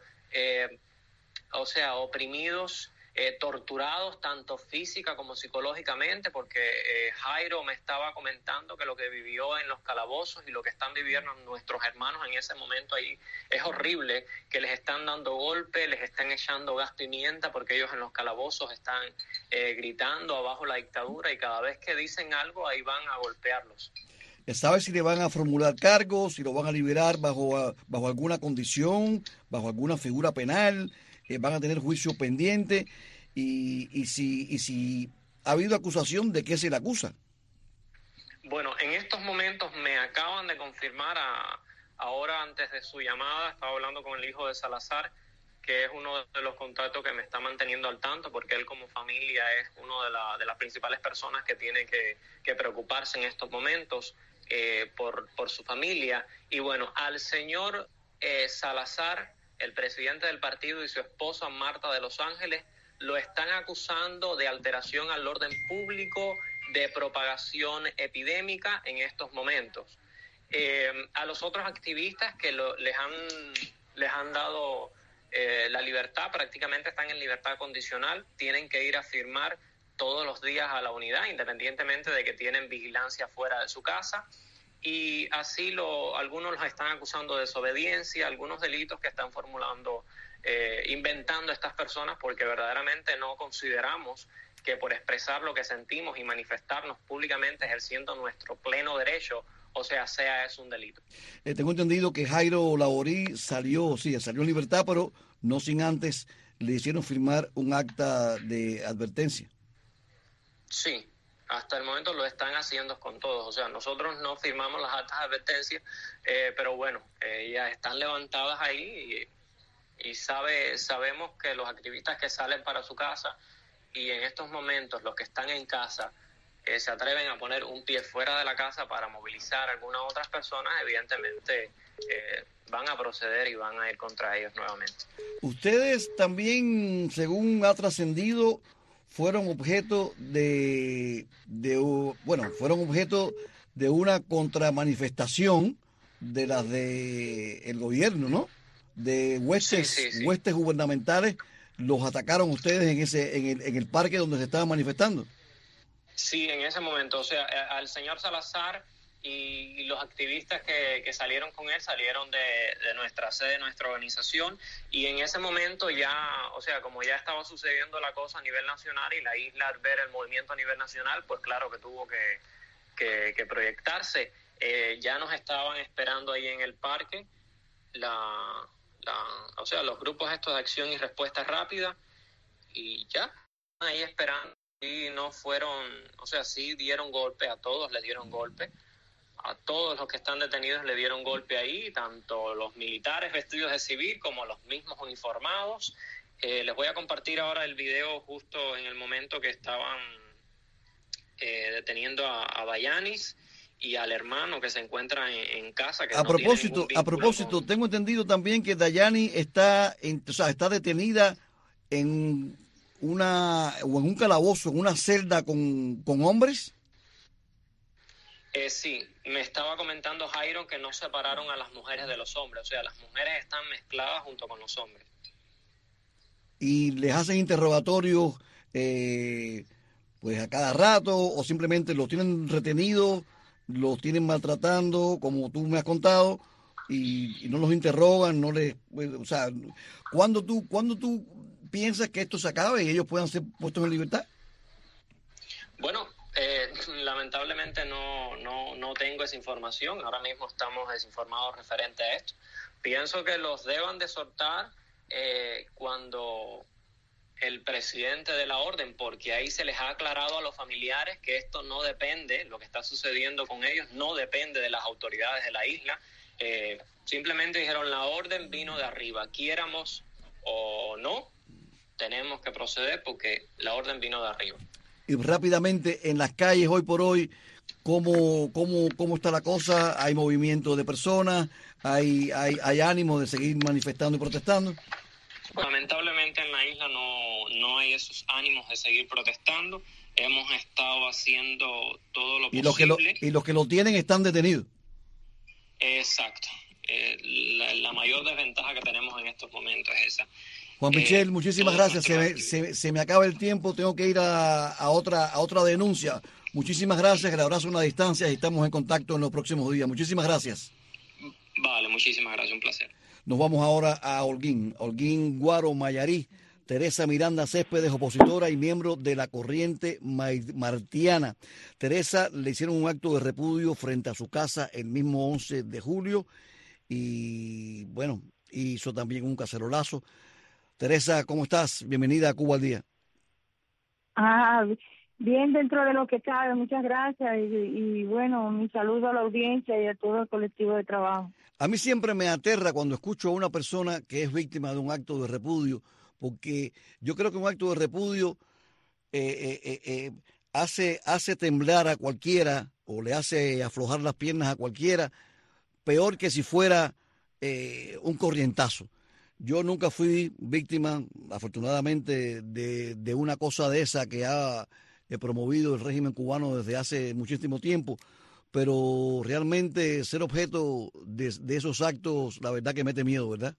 oprimidos, torturados tanto física como psicológicamente, porque Jairo me estaba comentando que lo que vivió en los calabozos y lo que están viviendo nuestros hermanos en ese momento ahí es horrible, que les están dando golpes, les están echando gas pimienta, porque ellos en los calabozos están gritando abajo la dictadura, y cada vez que dicen algo ahí van a golpearlos. ¿Sabes si le van a formular cargos, si lo van a liberar bajo alguna condición, bajo alguna figura penal? ¿Van a tener juicio pendiente? Y si ha habido acusación, ¿de qué se le acusa? Bueno, en estos momentos me acaban de confirmar, ahora antes de su llamada, estaba hablando con el hijo de Salazar, que es uno de los contactos que me está manteniendo al tanto, porque él como familia es una de las principales personas que tiene que preocuparse en estos momentos por su familia. Y bueno, al señor Salazar, el presidente del partido, y su esposa Marta de Los Ángeles lo están acusando de alteración al orden público, de propagación epidémica en estos momentos. A los otros activistas que les han dado la libertad, prácticamente están en libertad condicional, tienen que ir a firmar todos los días a la unidad, independientemente de que tienen vigilancia fuera de su casa. Y así algunos los están acusando de desobediencia, algunos delitos que están formulando, inventando estas personas, porque verdaderamente no consideramos que por expresar lo que sentimos y manifestarnos públicamente ejerciendo nuestro pleno derecho, sea eso un delito. Tengo entendido que Jairo Laborí salió en libertad, pero no sin antes le hicieron firmar un acta de advertencia. Sí. Hasta el momento lo están haciendo con todos. O sea, nosotros no firmamos las actas de advertencia, pero bueno, ya están levantadas ahí y sabemos que los activistas que salen para su casa, y en estos momentos los que están en casa se atreven a poner un pie fuera de la casa para movilizar a algunas otras personas, evidentemente van a proceder y van a ir contra ellos nuevamente. Ustedes también, según ha trascendido, fueron objeto de una contramanifestación de las de el gobierno, ¿no? De huestes gubernamentales. ¿Los atacaron ustedes en el parque donde se estaban manifestando? Sí, en ese momento, o sea, al señor Salazar y los activistas que salieron con él salieron de nuestra sede, de nuestra organización, y en ese momento ya, o sea, como ya estaba sucediendo la cosa a nivel nacional y la isla al ver el movimiento a nivel nacional, pues claro que tuvo que proyectarse. Ya nos estaban esperando ahí en el parque los grupos estos de acción y respuesta rápida, y ya ahí esperando, y no fueron, o sea, sí dieron golpe, a todos les dieron golpe. A todos los que están detenidos le dieron golpe ahí, tanto los militares vestidos de civil como los mismos uniformados. Les voy a compartir ahora el video justo en el momento que estaban deteniendo a Bayanis y al hermano que se encuentra en casa. Que a propósito, tengo entendido también que Dayani está detenida en un calabozo, en una celda con hombres. Sí, me estaba comentando Jairo que no separaron a las mujeres de los hombres, o sea, las mujeres están mezcladas junto con los hombres. ¿Y les hacen interrogatorios pues a cada rato, o simplemente los tienen retenidos, los tienen maltratando, como tú me has contado, y no los interrogan, o sea, ¿cuándo tú piensas que esto se acabe y ellos puedan ser puestos en libertad? Bueno, lamentablemente no tengo esa información. Ahora mismo estamos desinformados referente a esto. Pienso que los deban de soltar cuando el presidente de la orden, porque ahí se les ha aclarado a los familiares que esto no depende, lo que está sucediendo con ellos no depende de las autoridades de la isla. Simplemente dijeron, la orden vino de arriba, quiéramos o no, tenemos que proceder porque la orden vino de arriba. Y rápidamente, en las calles hoy por hoy, ¿cómo está la cosa? ¿Hay movimiento de personas? ¿Hay ánimo de seguir manifestando y protestando? Lamentablemente en la isla no hay esos ánimos de seguir protestando. Hemos estado haciendo todo lo posible. Y los que lo tienen están detenidos. Exacto. La mayor desventaja que tenemos en estos momentos es esa. Juan Michel, muchísimas gracias. Se me acaba el tiempo, tengo que ir a otra denuncia. Muchísimas gracias, el abrazo a una distancia y estamos en contacto en los próximos días. Muchísimas gracias. Vale, muchísimas gracias, un placer. Nos vamos ahora a Holguín Guaro Mayarí. Teresa Miranda Céspedes, opositora y miembro de la corriente martiana. Teresa le hicieron un acto de repudio frente a su casa el mismo 11 de julio y bueno, hizo también un cacerolazo. Teresa, ¿cómo estás? Bienvenida a Cuba al Día. Bien dentro de lo que cabe, muchas gracias y bueno, mi saludo a la audiencia y a todo el colectivo de trabajo. A mí siempre me aterra cuando escucho a una persona que es víctima de un acto de repudio, porque yo creo que un acto de repudio hace temblar a cualquiera o le hace aflojar las piernas a cualquiera, peor que si fuera un corrientazo. Yo nunca fui víctima, afortunadamente, de una cosa de esa que ha promovido el régimen cubano desde hace muchísimo tiempo, pero realmente ser objeto de esos actos, la verdad que mete miedo, ¿verdad?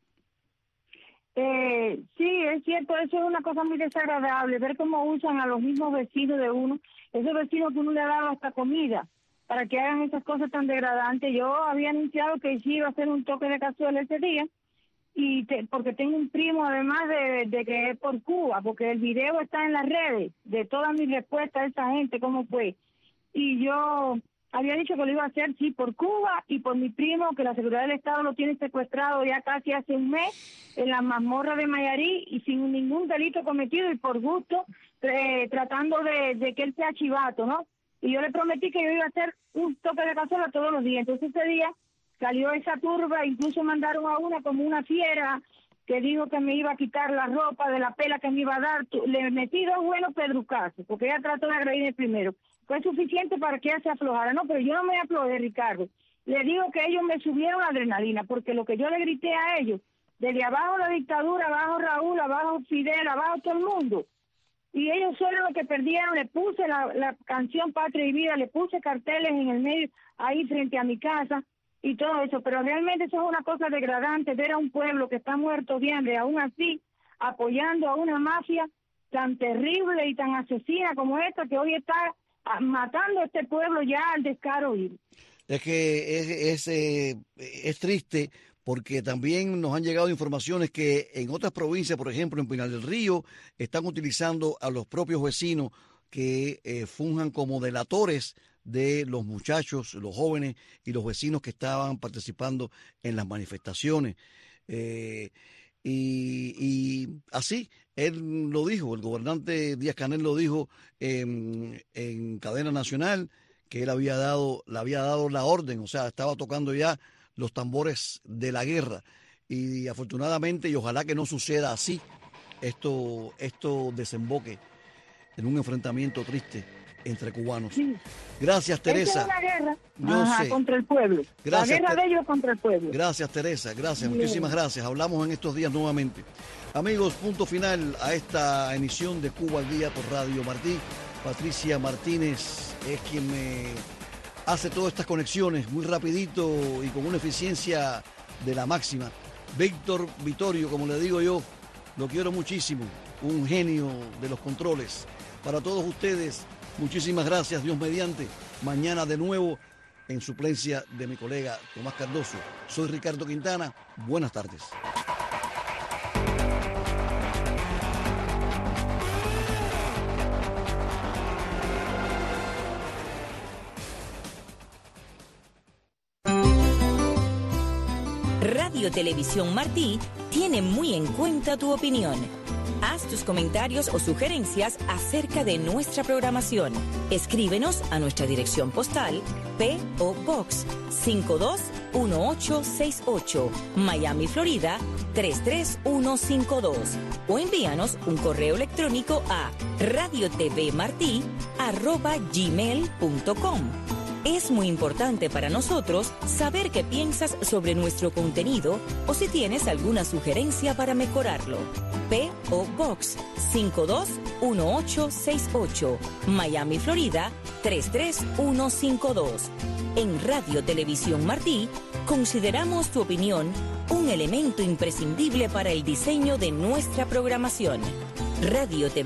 Sí, es cierto, eso es una cosa muy desagradable, ver cómo usan a los mismos vecinos de uno, esos vecinos que uno le ha dado hasta comida, para que hagan esas cosas tan degradantes. Yo había anunciado que sí iba a hacer un toque de cazuela ese día, porque tengo un primo, además de que es por Cuba, porque el video está en las redes, de todas mis respuestas a esa gente, cómo fue. Y yo había dicho que lo iba a hacer, sí, por Cuba y por mi primo, que la seguridad del Estado lo tiene secuestrado ya casi hace un mes en la mazmorra de Mayarí y sin ningún delito cometido y por gusto, tratando de que él sea chivato, ¿no? Y yo le prometí que yo iba a hacer un toque de cazuela todos los días. Entonces ese día salió esa turba, incluso mandaron a una como una fiera que dijo que me iba a quitar la ropa de la pela que me iba a dar. Le metí 2 buenos pedrucazos, porque ella trató de agredirme primero. Fue suficiente para que ella se aflojara. No, pero yo no me aflojé, Ricardo. Le digo que ellos me subieron la adrenalina, porque lo que yo le grité a ellos, desde abajo la dictadura, abajo Raúl, abajo Fidel, abajo todo el mundo. Y ellos solo lo que perdieron, le puse la canción Patria y Vida, le puse carteles en el medio, ahí frente a mi casa, y todo eso, pero realmente eso es una cosa degradante, ver a un pueblo que está muerto de hambre, aún así, apoyando a una mafia tan terrible y tan asesina como esta, que hoy está matando a este pueblo ya al descaro. Es que es triste, porque también nos han llegado informaciones que en otras provincias, por ejemplo, en Pinar del Río, están utilizando a los propios vecinos que funjan como delatores de los muchachos, los jóvenes y los vecinos que estaban participando en las manifestaciones. Y así, él lo dijo, el gobernante Díaz-Canel lo dijo en cadena nacional, que él le había dado la orden, o sea, estaba tocando ya los tambores de la guerra. Y afortunadamente, y ojalá que no suceda así, esto desemboque en un enfrentamiento triste entre cubanos. Sí. Gracias, Teresa. Es una guerra contra el pueblo. Gracias, la guerra de ellos contra el pueblo. Gracias, Teresa. Gracias, muchísimas gracias. Hablamos en estos días nuevamente. Amigos, punto final a esta emisión de Cuba al Día por Radio Martí. Patricia Martínez es quien me hace todas estas conexiones muy rapidito y con una eficiencia de la máxima. Víctor Vittorio, como le digo yo, lo quiero muchísimo. Un genio de los controles. Para todos ustedes, muchísimas gracias, Dios mediante. Mañana de nuevo en suplencia de mi colega Tomás Cardoso. Soy Ricardo Quintana. Buenas tardes. Radio Televisión Martí tiene muy en cuenta tu opinión. Haz tus comentarios o sugerencias acerca de nuestra programación. Escríbenos a nuestra dirección postal P.O. Box 521868, Miami, Florida 33152, o envíanos un correo electrónico a radiotvmarti@gmail.com. Es muy importante para nosotros saber qué piensas sobre nuestro contenido o si tienes alguna sugerencia para mejorarlo. P.O. Box 521868, Miami, Florida 33152. En Radio Televisión Martí, consideramos tu opinión un elemento imprescindible para el diseño de nuestra programación. Radio